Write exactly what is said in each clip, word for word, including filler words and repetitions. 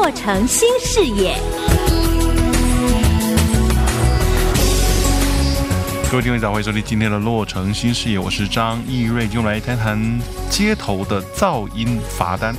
洛城新视野。 各位听众早，欢迎收听今天的洛城新视野，我是张义瑞，就来谈谈街头的噪音罚单。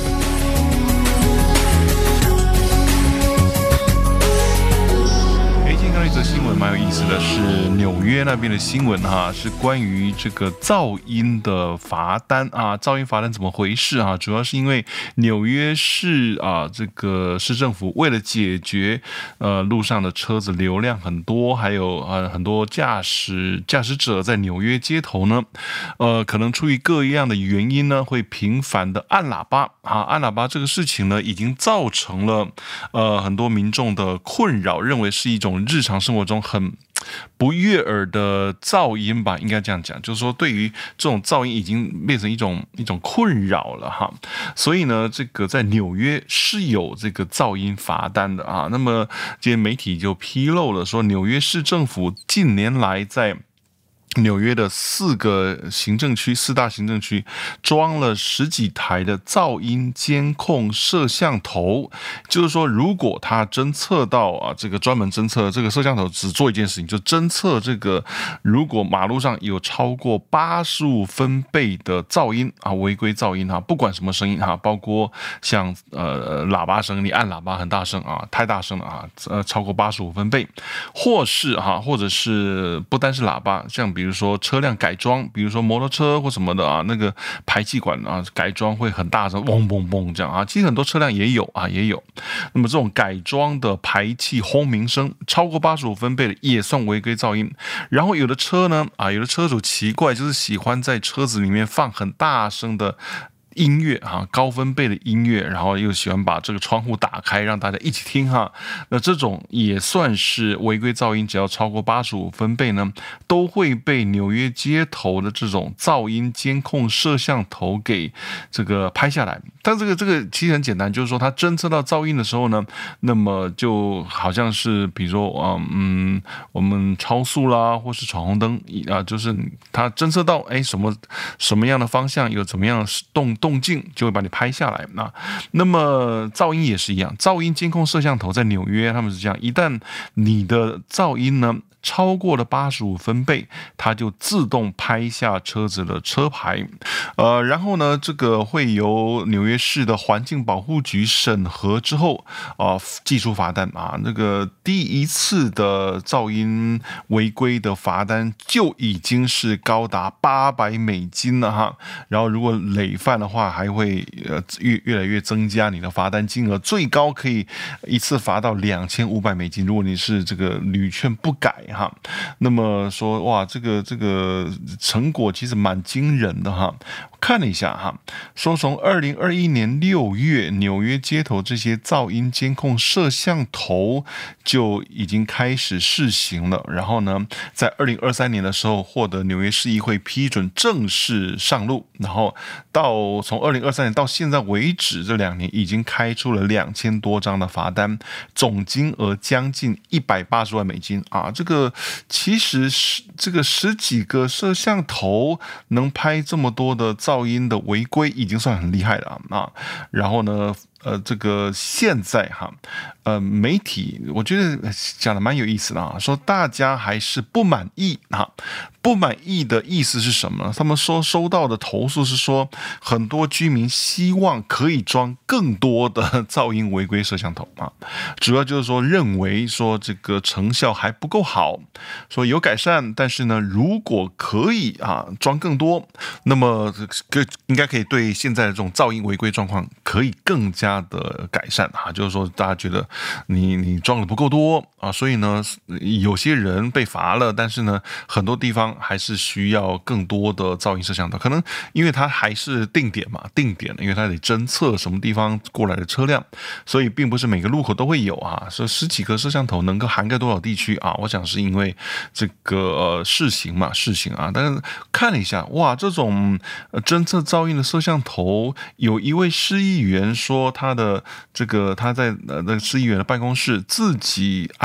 一则新闻蛮有意思的，是纽约那边的新闻哈，是关于这个噪音的罚单啊，噪音罚单怎么回事啊？主要是因为纽约市啊，这个市政府为了解决呃路上的车子流量很多，还有呃很多驾驶驾驶者在纽约街头呢，呃可能出于各样的原因呢，会频繁的按喇叭啊，按喇叭这个事情呢，已经造成了呃很多民众的困扰，认为是一种日常生活中很不悦耳的噪音吧，应该这样讲，就是说对于这种噪音已经变成一种一种困扰了哈。所以呢，这个在纽约是有这个噪音罚单的啊。那么今天媒体就披露了说，纽约市政府近年来在纽约的四个行政区，四大行政区装了十几台的噪音监控摄像头，就是说，如果它侦测到啊，这个专门侦测这个摄像头只做一件事情，就侦测这个如果马路上有超过八十五分贝的噪音啊，违规噪音哈，不管什么声音哈，包括像呃喇叭声，你按喇叭很大声啊，太大声了啊，呃超过八十五分贝，或是哈，或者是不单是喇叭，像比如说车辆改装，比如说摩托车或什么的啊，那个排气管啊改装会很大声，嗡嗡嗡这样啊。其实很多车辆也有啊，也有。那么这种改装的排气轰鸣声超过八十五分贝的也算违规噪音。然后有的车呢啊，有的车主奇怪，就是喜欢在车子里面放很大声的音乐哈，高分贝的音乐，然后又喜欢把这个窗户打开，让大家一起听哈。那这种也算是违规噪音，只要超过八十五分贝呢，都会被纽约街头的这种噪音监控摄像头给这个拍下来。但这个这个其实很简单，就是说它侦测到噪音的时候呢，那么就好像是比如说嗯我们超速啦，或是闯红灯啊，就是它侦测到哎什么什么样的方向有怎么样的动动静，就会把你拍下来。那那么噪音也是一样，噪音监控摄像头在纽约他们是这样，一旦你的噪音呢超过了八十五分贝，它就自动拍下车子的车牌，呃，然后呢，这个会由纽约市的环境保护局审核之后，啊、呃，寄出罚单啊。那个第一次的噪音违规的罚单就已经是高达八百美金了哈。然后如果累犯的话，还会呃越越来越增加你的罚单金额，最高可以一次罚到两千五百美金。如果你是这个屡劝不改。哈，那么说哇，这个这个成果其实蛮惊人的哈。看了一下哈，说从二零二一年六月，纽约街头这些噪音监控摄像头就已经开始试行了。然后呢，在二零二三年的时候，获得纽约市议会批准正式上路。然后到从二零二三年到现在为止，这两年已经开出了两千多张的罚单，总金额将近一百八十万美金啊！这个其实是这个十几个摄像头能拍这么多的噪音的违规，已经算很厉害了啊！然后呢？呃，这个现在哈，呃，媒体我觉得讲的蛮有意思的啊，说大家还是不满意哈，不满意的意思是什么呢？他们说收到的投诉是说，很多居民希望可以装更多的噪音违规摄像头啊，主要就是说认为说这个成效还不够好，说有改善，但是呢，如果可以啊装更多，那么这应该可以对现在的这种噪音违规状况可以更加的改善啊，就是说大家觉得你你装的不够多啊，所以呢有些人被罚了，但是呢很多地方还是需要更多的噪音摄像头，可能因为它还是定点嘛，定点，因为它得侦测什么地方过来的车辆，所以并不是每个路口都会有啊，说十几个摄像头能够涵盖多少地区啊？我想是因为这个呃试行嘛，试行啊，但是看了一下，哇，这种侦测噪音的摄像头，有一位市议员说。他的这个他在呃那市议员的办公室自己安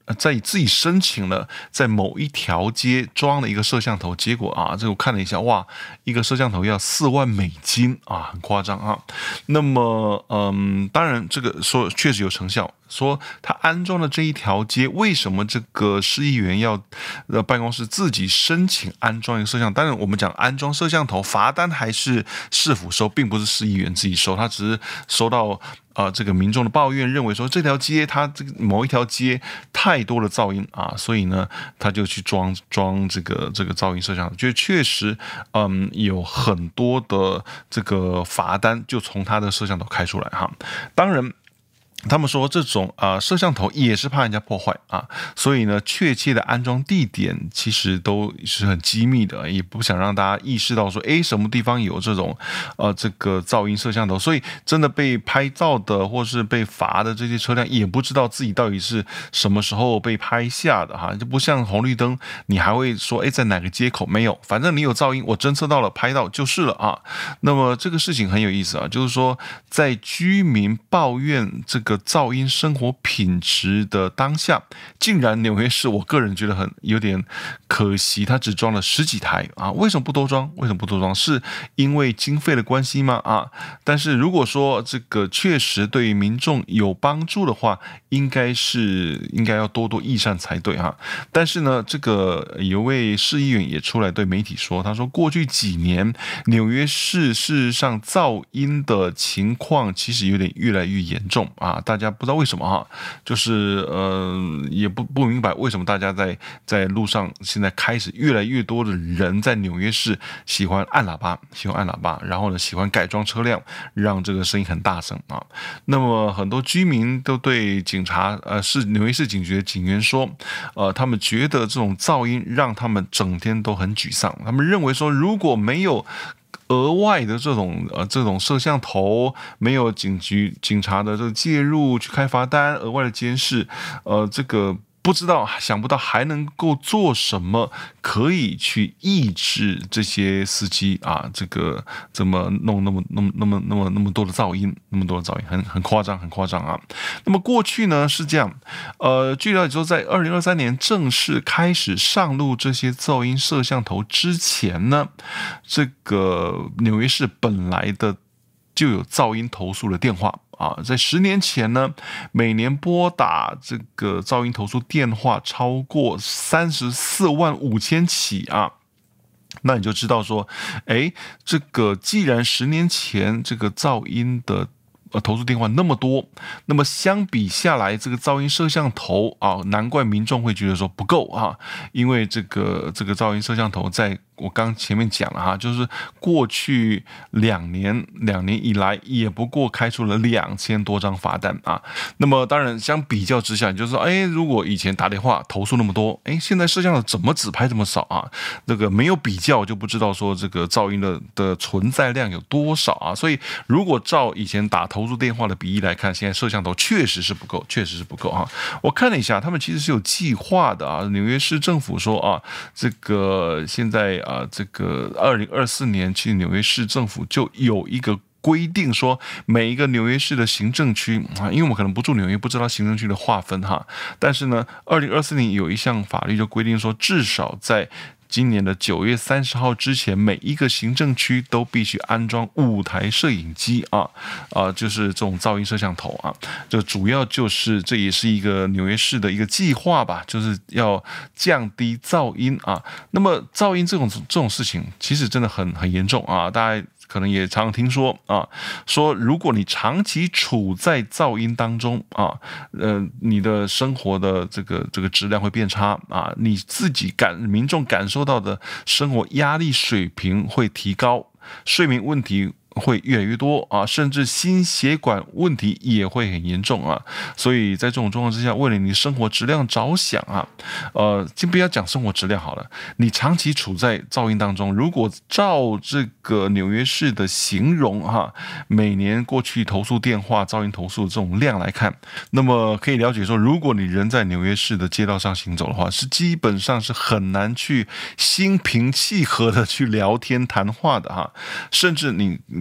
在自己申请了在某一条街装了一个摄像头，结果啊，这我看了一下，哇，一个摄像头要四万美金啊，很夸张啊。那么，嗯，当然这个说确实有成效。说他安装的这一条街，为什么这个市议员要呃办公室自己申请安装一个摄像？当然，我们讲安装摄像头，罚单还是市府收，并不是市议员自己收，他只是收到呃这个民众的抱怨，认为说这条街它这个某一条街太多的噪音啊，所以呢他就去装装这个这个噪音摄像头，就确实嗯有很多的这个罚单就从他的摄像头开出来哈，当然。他们说这种啊、呃、摄像头也是怕人家破坏啊，所以呢，确切的安装地点其实都是很机密的，也不想让大家意识到说，哎，什么地方有这种呃这个噪音摄像头，所以真的被拍照的或是被罚的这些车辆也不知道自己到底是什么时候被拍下的哈，就不像红绿灯，你还会说，哎，在哪个街口没有，反正你有噪音，我侦测到了，拍到就是了啊。那么这个事情很有意思啊，就是说在居民抱怨这个噪音生活品质的当下，竟然纽约市，我个人觉得很有点可惜，他只装了十几台啊，为什么不多装？为什么不多装？是因为经费的关系吗？啊，但是如果说这个确实对于民众有帮助的话，应该是应该要多多益善才对哈。但是呢，这个有位市议员也出来对媒体说，他说过去几年纽约市事实上噪音的情况其实有点越来越严重啊。大家不知道为什么哈，就是呃也不不明白为什么大家在在路上现在开始越来越多的人在纽约市喜欢按喇叭，喜欢按喇叭，然后呢喜欢改装车辆，让这个声音很大声啊。那么很多居民都对警察呃是纽约市警局的警员说，呃他们觉得这种噪音让他们整天都很沮丧，他们认为说如果没有额外的这种呃这种摄像头，没有警局警察的这个介入去开罚单，额外的监视，呃，这个不知道想不到还能够做什么可以去抑制这些司机啊，这个怎么弄那么那么那么那么那么多的噪音，那么多的噪音，很很夸张，很夸张啊。那么过去呢是这样，呃，据了解说，在二零二三年正式开始上路这些噪音摄像头之前呢，这个纽约市本来的就有噪音投诉的电话。啊，在十年前呢，每年拨打这个噪音投诉电话超过三十四万五千起啊，那你就知道说，哎，这个既然十年前这个噪音的呃投诉电话那么多，那么相比下来，这个噪音摄像头啊，难怪民众会觉得说不够啊，因为这个这个噪音摄像头在。我刚前面讲了哈，就是过去两年两年以来，也不过开出了两千多张罚单啊。那么当然相比较之下，你就说，哎，如果以前打电话投诉那么多，哎，现在摄像头怎么只拍这么少啊？这个没有比较就不知道说这个噪音的的存在量有多少啊。所以如果照以前打投诉电话的比例来看，现在摄像头确实是不够，确实是不够啊。我看了一下，他们其实是有计划的啊。纽约市政府说啊，这个现在。啊，这个二零二四年，其实纽约市政府就有一个规定，说每一个纽约市的行政区啊，因为我们可能不住纽约，不知道行政区的划分哈。但是呢，二零二四年有一项法律就规定说，至少在今年的九月三十号之前，每一个行政区都必须安装五台摄影机啊，啊，就是这种噪音摄像头啊。这主要就是这也是一个纽约市的一个计划吧，就是要降低噪音啊。那么噪音这种这种事情，其实真的很很严重啊，大家。可能也常常听说啊，说如果你长期处在噪音当中啊，呃，你的生活的这个这个质量会变差啊，你自己感民众感受到的生活压力水平会提高，睡眠问题会越来越多啊，甚至心血管问题也会很严重啊。所以在这种状况之下，为了你生活质量着想啊，呃，先不要讲生活质量好了，你长期处在噪音当中，如果照这个纽约市的形容哈，每年过去投诉电话噪音投诉这种量来看，那么可以了解说，如果你人在纽约市的街道上行走的话，是基本上是很难去心平气和的去聊天谈话的哈，甚至你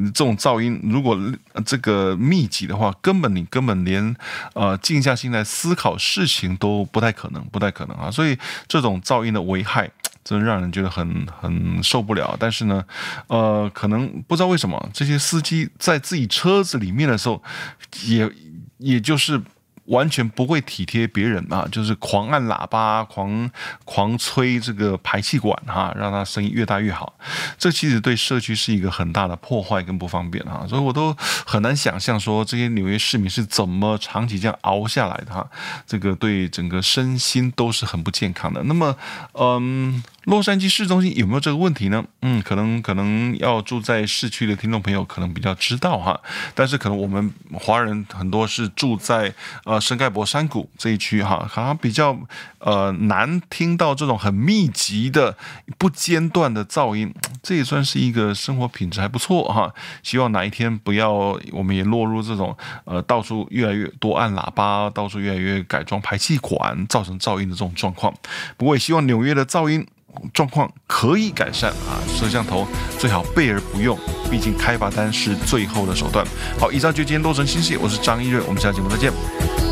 这种噪音如果这个密集的话，根本你根本连呃静下心来思考事情都不太可能，不太可能啊。所以这种噪音的危害，真的让人觉得很很受不了。但是呢，呃，可能不知道为什么这些司机在自己车子里面的时候，也也就是完全不会体贴别人啊，就是狂按喇叭、狂狂吹这个排气管哈，让它声音越大越好。这其实对社区是一个很大的破坏跟不方便哈，所以我都很难想象说这些纽约市民是怎么长期这样熬下来的哈。这个对整个身心都是很不健康的。那么，嗯。洛杉矶市中心有没有这个问题呢？嗯，可能可能要住在市区的听众朋友可能比较知道哈，但是可能我们华人很多是住在呃圣盖博山谷这一区哈，好像比较呃难听到这种很密集的不间断的噪音，这也算是一个生活品质还不错哈。希望哪一天不要我们也落入这种呃到处越来越多按喇叭，到处越来越改装排气管，造成噪音的这种状况。不过也希望纽约的噪音状况可以改善啊，摄像头最好备而不用，毕竟开罚单是最后的手段。好，以上就今天洛城新视野，我是张一瑞，我们下期节目再见。